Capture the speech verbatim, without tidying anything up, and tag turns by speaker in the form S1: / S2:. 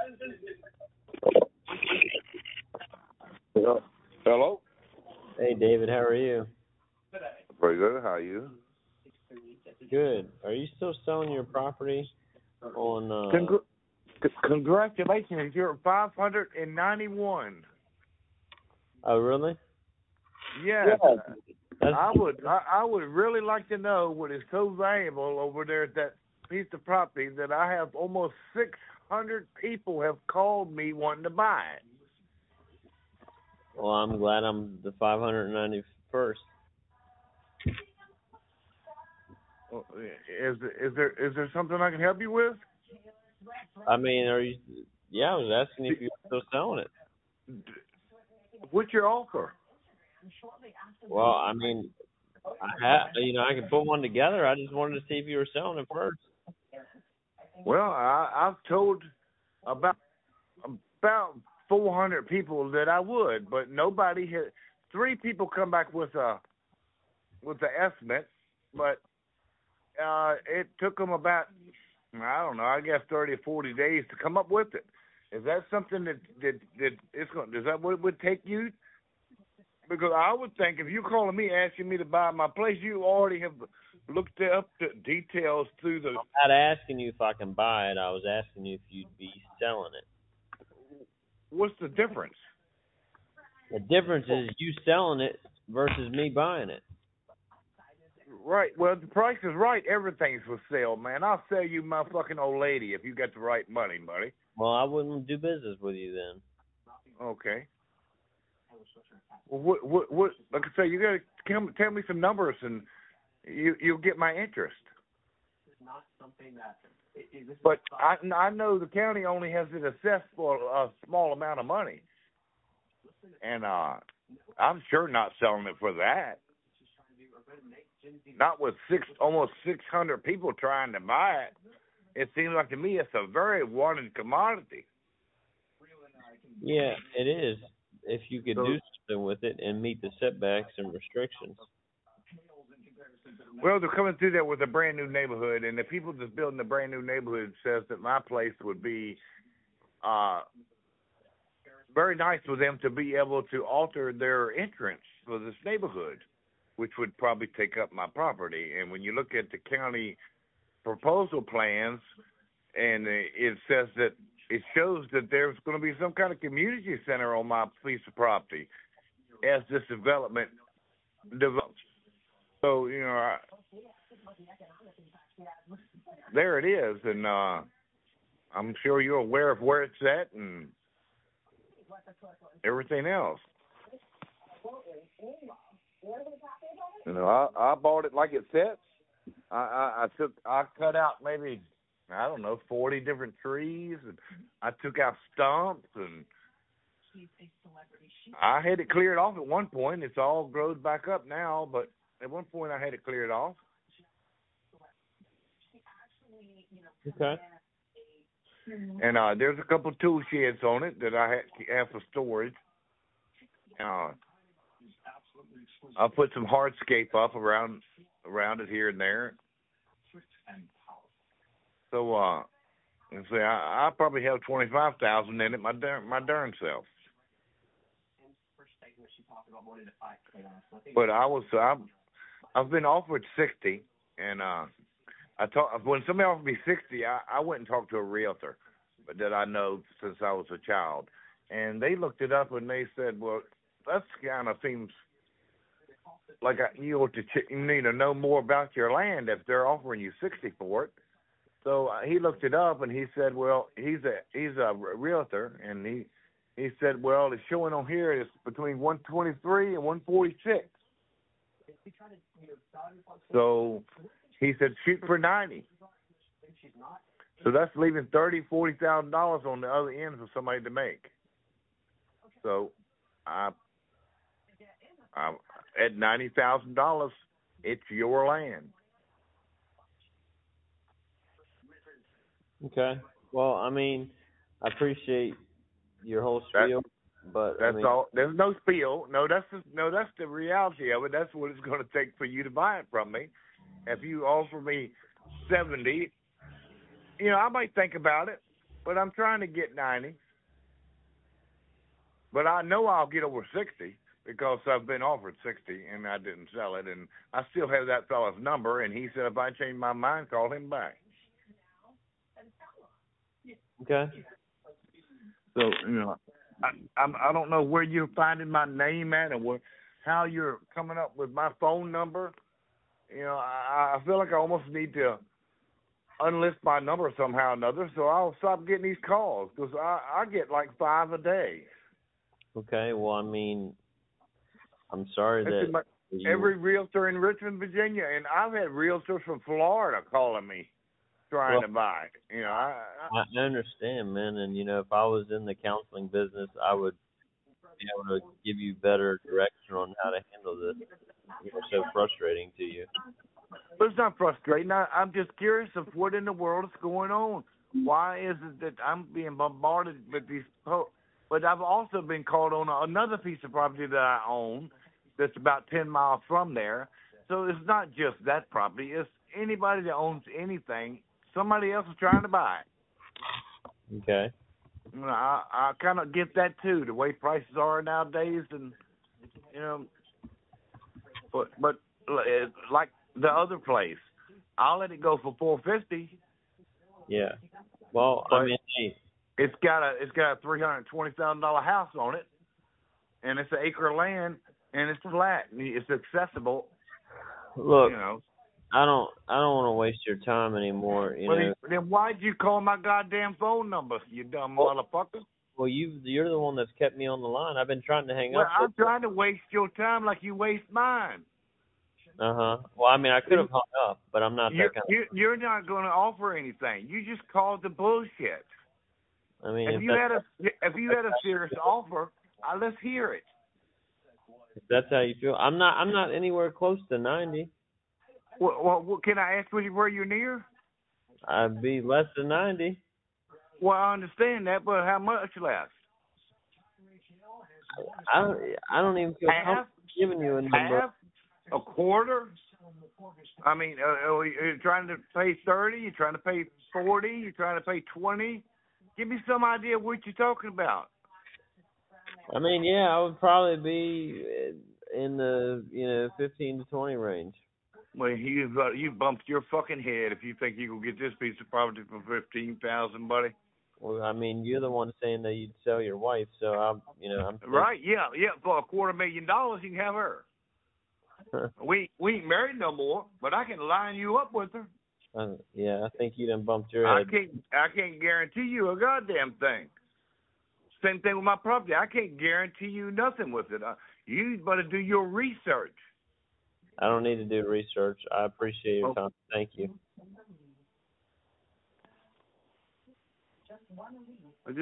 S1: Hello. Hello.
S2: Hey, David, how are you?
S1: Pretty good. How are you?
S2: Good. Are you still selling your property on? Uh,
S1: Congr- c- congratulations, you're five hundred ninety-one.
S2: oh, really?
S1: Yes.
S2: That's,
S1: I would. I, I would really like to know what is so valuable over there at that piece of property that I have almost six hundred people have called me wanting to buy it.
S2: well, I'm glad I'm the five hundred ninety-first.
S1: Well, Is is there is there something I can help you with?
S2: I mean, are you? Yeah, I was asking if you're still selling it.
S1: What's your offer?
S2: Well, I mean, I have, you know, I can put one together. I just wanted to see if you were selling it first.
S1: Well, I, I've told about about four hundred people that I would, but nobody had. Three people come back with a with the estimate, but uh, it took them about I don't know, I guess thirty or forty days to come up with it. Is that something that that that it's going? Is that what it would take you? Because I would think if you're calling me asking me to buy my place, you already have looked up the details through the.
S2: I'm not asking you if I can buy it. I was asking you if you'd be selling it.
S1: What's the difference?
S2: The difference is you selling it versus me buying it.
S1: Right. Well, the price is right. Everything's for sale, man. I'll sell you my fucking old lady if you got the right money, buddy.
S2: Well, I wouldn't do business with you then.
S1: Okay. Well, what, what, what? Like I say, you gotta tell, tell me some numbers, and you you'll get my interest. But I I know the county only has it assessed for a small amount of money, and uh, I'm sure not selling it for that. Not with six almost six hundred people trying to buy it. It seems like to me it's a very wanted commodity.
S2: Yeah, it is. If you could
S1: So,
S2: do something with it and meet the setbacks and restrictions.
S1: well, they're coming through there with a brand new neighborhood, and the people that's building the brand new neighborhood says that my place would be uh, very nice for them to be able to alter their entrance for this neighborhood, which would probably take up my property. And when you look at the county proposal plans, and it says that it shows that there's going to be some kind of community center on my piece of property as this development develops. So, you know, I, there it is, and uh, I'm sure you're aware of where it's at and everything else. You know, I, I bought it like it sits. I, I, I took, I cut out maybe, I don't know, forty different trees, and I took out stumps, and I had it cleared off at one point. It's all grown back up now, but at one point I had it cleared off.
S2: Okay.
S1: And uh, there's a couple of tool sheds on it that I have for storage. Uh, I'll put some hardscape up around around it here and there. So, uh, and say I, I probably have twenty five thousand in it, my darn my darn self. But I was I've, I've been offered sixty, and uh, I talk when somebody offered me sixty, I, I went and talked to a realtor that I know since I was a child, and they looked it up and they said, well, that's kind of seems like I, you ought to ch- you need to know more about your land if they're offering you sixty for it. So uh, he looked it up and he said, well, he's a he's a realtor, and he he said, well, it's showing on here it's between one twenty-three and one forty-six. So he said, shoot for ninety. So that's leaving thirty, forty thousand dollars on the other end for somebody to make. So I, I at ninety thousand dollars, it's your land.
S2: Okay. Well, I mean, I appreciate your whole spiel,
S1: That,
S2: but
S1: that's
S2: I mean,
S1: all. There's no spiel. No, that's the, no, that's the reality of it. That's what it's going to take for you to buy it from me. If you offer me seventy, you know, I might think about it. but I'm trying to get ninety. But I know I'll get over sixty because I've been offered sixty and I didn't sell it, and I still have that fella's number. And he said if I change my mind, call him back.
S2: Okay.
S1: So you know, I I'm, I don't know where you're finding my name at and where, how you're coming up with my phone number. You know, I, I feel like I almost need to unlist my number somehow or another, so I'll stop getting these calls because I, I get like five a day.
S2: Okay. Well, I mean, I'm sorry that
S1: my,
S2: you...
S1: every realtor in Richmond, Virginia, and I've had realtors from Florida calling me trying
S2: well,
S1: to buy. You know, I,
S2: I I understand, man, and you know, if I was in the counseling business, I would be able to give you better direction on how to handle this. It's so frustrating to you.
S1: But it's not frustrating. I, I'm just curious of what in the world is going on. Why is it that I'm being bombarded with these? Po- but I've also been called on another piece of property that I own that's about ten miles from there. So it's not just that property. It's anybody that owns anything. Somebody else is trying to buy it.
S2: Okay.
S1: You know, I, I kind of get that too, the way prices are nowadays, and you know, but but like the other place, I'll let it go for four fifty.
S2: Yeah. Well, I mean, hey,
S1: it's got a it's got a three hundred twenty thousand dollar house on it, and it's an acre of land, and it's flat, and it's accessible.
S2: Look,
S1: you know.
S2: I don't I don't want to waste your time anymore. You
S1: well,
S2: know.
S1: Then why'd you call my goddamn phone number, you dumb
S2: well,
S1: motherfucker?
S2: Well, you you're the one that's kept me on the line. I've been trying to hang
S1: well,
S2: up.
S1: Well, I'm trying to waste your time like you waste mine.
S2: Uh huh. Well, I mean, I could have hung up, but I'm not
S1: you're,
S2: that kind
S1: you're,
S2: of.
S1: You're not going to offer anything. You just called the bullshit.
S2: I mean,
S1: if,
S2: if
S1: you had a if you had a serious offer, uh, let's hear it.
S2: If that's how you feel, I'm not I'm not anywhere close to ninety.
S1: Well, well, well can I ask you where you're near?
S2: I'd be less than ninety.
S1: Well, I understand that, but how much less?
S2: I don't, I don't even feel
S1: half,
S2: comfortable giving you a number.
S1: Half? A quarter? I mean, uh, are you trying to pay thirty? You're trying to pay forty? You're trying to pay twenty? Give me some idea of what you're talking about.
S2: I mean, yeah, I would probably be in the, you know, fifteen to twenty range.
S1: Well, you've uh, you bumped your fucking head if you think you can get this piece of property for fifteen thousand, buddy.
S2: Well, I mean, you're the one saying that you'd sell your wife, so I'm, you know, I'm.
S1: Right? Yeah, yeah. For a quarter million dollars, you can have her. we we ain't married no more, but I can line you up with her.
S2: Uh, yeah, I think you done bumped your head.
S1: I can't I can't guarantee you a goddamn thing. Same thing with my property. I can't guarantee you nothing with it. Uh, you better do your research.
S2: I don't need to do research. I appreciate your
S1: oh.
S2: time. Thank you.